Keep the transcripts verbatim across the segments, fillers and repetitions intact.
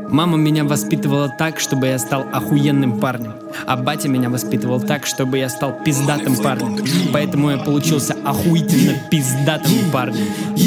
Мама меня воспитывала так, чтобы я стал охуенным парнем. А батя меня воспитывал так, чтобы я стал пиздатым парнем. Поэтому я получился охуительно пиздатым парнем.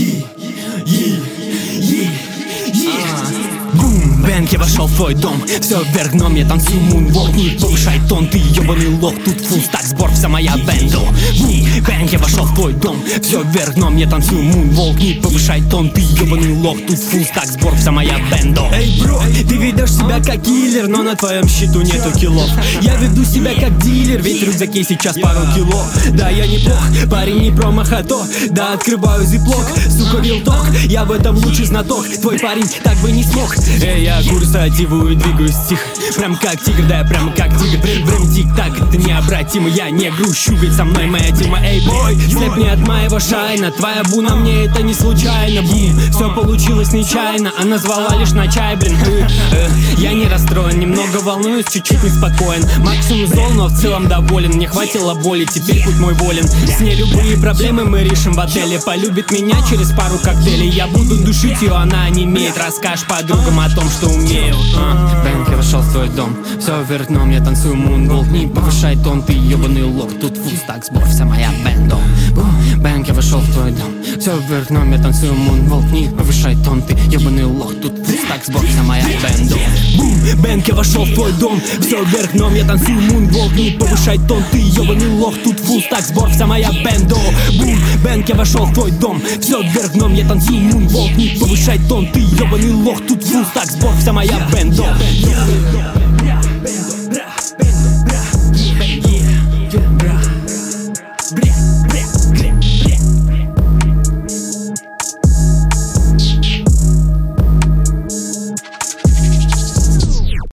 Бум, бэнг, я вошел в твой дом. Все вверх дном, я танцую мунволк. Не повышай тон, ты ебаный лох. Тут фулл стак, сбор, вся моя бэнда. Бум, бэнг, я вошел в твой дом. Все вверх дном, я танцую мунволк. Не повышай тон, ты ебаный лох. Тут фулл стак, сбор, вся моя бэнда. Эй, бро, ты ведешь себя как киллер, но на твоем счету нету киллов. Я веду себя как дилер, ведь в рюкзаке сейчас пару кило. Да, я не плох, парень не промах, а то. Да, открываю зиплок, сука, вилток. Я в этом лучший знаток, твой парень так бы не смог. Эй, я курсативую, двигаюсь тихо. Прям как тигр, да я прям как тигр. Прям тик-так, это необратимо. Я не грущу, ведь со мной моя тема. Эй, бой, слепни от моего шайна. Твоя буна мне это не случайно. Бум, все получилось нечаянно. Она звала лишь на чай, блин. э, э, Я не расстроен, немного волнуюсь, чуть-чуть неспокоен. Максимум зол, но в целом доволен. Мне хватило боли, теперь путь мой волен. С ней любые проблемы мы решим в отеле. Полюбит меня через пару коктейлей. Я буду душить ее, она онемеет. Расскажешь подругам о том, что умею. а. Бэнк, я вошел в твой дом. Все вверх дном, я танцую мунволк. Не повышай тон, ты ебаный лох. Тут фулл стак, сбор, вся моя бэнда. Бэнк, я вошел в твой дом. Все вверх дном, я танцую мунволк. Не повышай тон, ты ебаный лох. Тут фулл стак, сбор, вся моя бэнда. Бум, бэнк, я вошел в твой дом. Все вверх дном, я танцую мунволк. Не повышай тон, ты ебаный лох. Тут фулл стак, сбор, вся моя бэнда. Бум, бэнк, я вошел в твой дом. Все вверх дном, я танцую мунволк. Не повышай тон, ты ебаный лох. Тут фулл стак, сбор, вся моя бэнда.